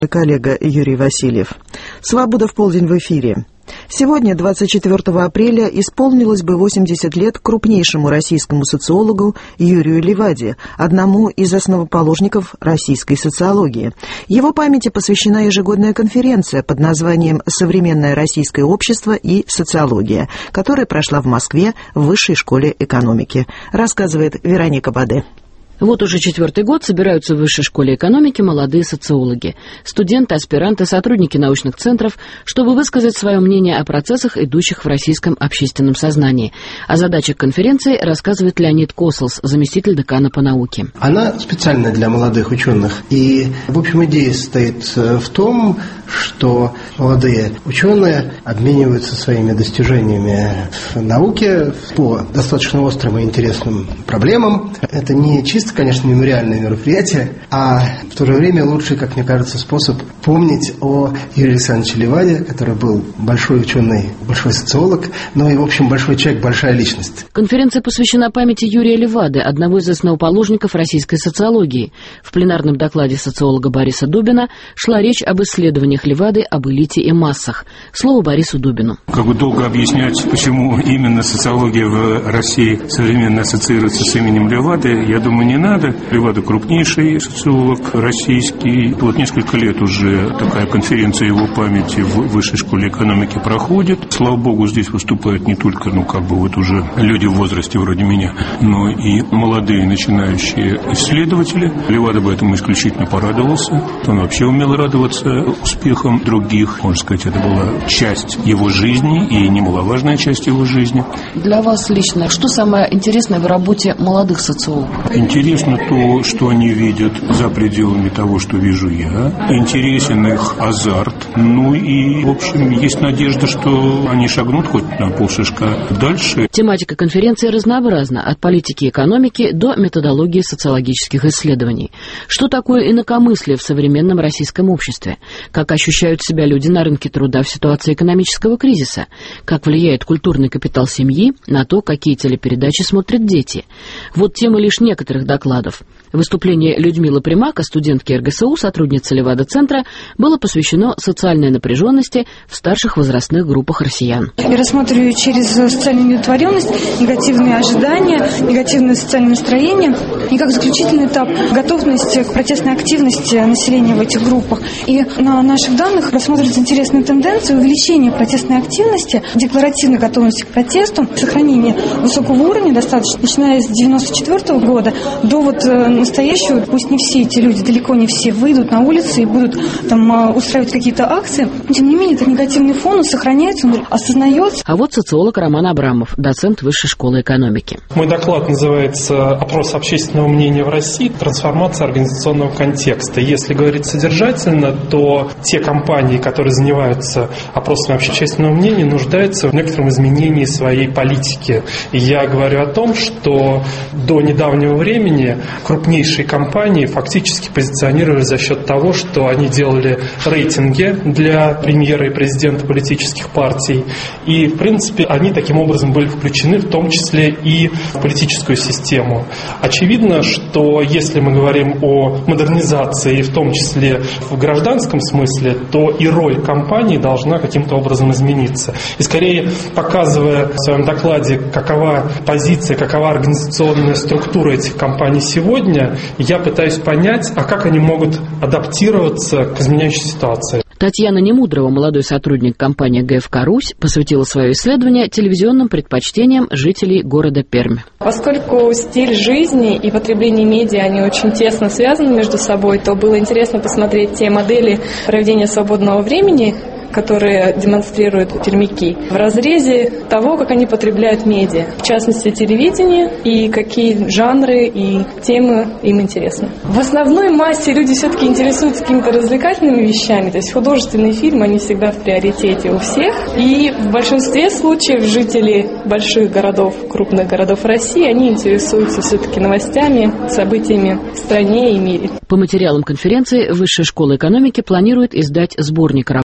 Коллега Юрий Васильев. «Свобода в полдень» в эфире. Сегодня, 24 апреля, исполнилось бы 80 лет крупнейшему российскому социологу Юрию Леваде, одному из основоположников российской социологии. Его памяти посвящена ежегодная конференция под названием «Современное российское общество и социология», которая прошла в Москве в Высшей школе экономики, рассказывает Вероника Баде. Вот уже 4-й год собираются в Высшей школе экономики молодые социологи, студенты, аспиранты, сотрудники научных центров, чтобы высказать свое мнение о процессах, идущих в российском общественном сознании. О задачах конференции рассказывает Леонид Косолс, заместитель декана по науке. Она специальна для молодых ученых. И, в общем, идея состоит в том, что молодые ученые обмениваются своими достижениями в науке по достаточно острым и интересным проблемам. Это не чисто, конечно, мемориальное мероприятие, а в то же время лучший, как мне кажется, способ помнить о Юрии Александровиче Леваде, который был большой ученый, большой социолог, но и, в общем, большой человек, большая личность. Конференция посвящена памяти Юрия Левады, одного из основоположников российской социологии. В пленарном докладе социолога Бориса Дубина шла речь об исследованиях Левады об элите и массах. Слово Борису Дубину. Долго объяснять, почему именно социология в России современно ассоциируется с именем Левады, я думаю, не надо. Левада крупнейший социолог российский. Вот несколько лет уже такая конференция его памяти в Высшей школе экономики проходит. Слава богу, здесь выступают не только, уже люди в возрасте вроде меня, но и молодые начинающие исследователи. Левада бы этому исключительно порадовался. Он вообще умел радоваться успехам других. Можно сказать, это была часть его жизни и немаловажная часть его жизни. Для вас лично, что самое интересное в работе молодых социологов? Интересно то, что они видят за пределами того, что вижу я. Интересен их азарт. И, в общем, есть надежда, что они шагнут хоть на полшишка дальше. Тематика конференции разнообразна, от политики и экономики до методологии социологических исследований. Что такое инакомыслие в современном российском обществе? Как ощущают себя люди на рынке труда в ситуации экономического кризиса? Как влияет культурный капитал семьи на то, какие телепередачи смотрят дети? Вот темы лишь некоторых докладов. Выступление Людмилы Примака, студентки РГСУ, сотрудницы Левада-центра, было посвящено социальной напряженности в старших возрастных группах россиян. Я рассматриваю через социальную неудовлетворенность, негативные ожидания, негативное социальное настроение и как заключительный этап готовность к протестной активности населения в этих группах. И на наших данных рассматривается интересная тенденция увеличения протестной активности, декларативной готовности к протесту, сохранение высокого уровня достаточно, начиная с 1994 года до настоящего. Пусть не все эти люди, далеко не все, выйдут на улицы и будут устраивать какие-то акции. Тем не менее, этот негативный фон сохраняется, он осознается. А вот социолог Роман Абрамов, доцент Высшей школы экономики. Мой доклад называется «Опрос общественного мнения в России. Трансформация организационного контекста». Если говорить содержательно, то те компании, которые занимаются опросом общественного мнения, нуждаются в некотором изменении своей политики. И я говорю о том, что до недавнего времени крупнейшие компании фактически позиционировали за счет того, что они делали рейтинги для премьера и президента политических партий. И, в принципе, они таким образом были включены в том числе и в политическую систему. Очевидно, что если мы говорим о модернизации, в том числе в гражданском смысле, то и роль компаний должна каким-то образом измениться. И скорее, показывая в своем докладе, какова позиция, какова организационная структура этих компаний сегодня, я пытаюсь понять, а как они могут адаптироваться к изменяющейся ситуации. Татьяна Немудрова, молодой сотрудник компании ГФК «Русь», посвятила свое исследование телевизионным предпочтениям жителей города Пермь. Поскольку стиль жизни и потребление медиа, они очень тесно связаны между собой, то было интересно посмотреть те модели проведения свободного времени, которые демонстрируют пермяки, в разрезе того, как они потребляют медиа, в частности телевидение, и какие жанры и темы им интересны. В основной массе люди все-таки интересуются какими-то развлекательными вещами, то есть художественные фильмы, они всегда в приоритете у всех, и в большинстве случаев жители больших городов, крупных городов России, они интересуются все-таки новостями, событиями в стране и мире. По материалам конференции Высшая школа экономики планирует издать сборник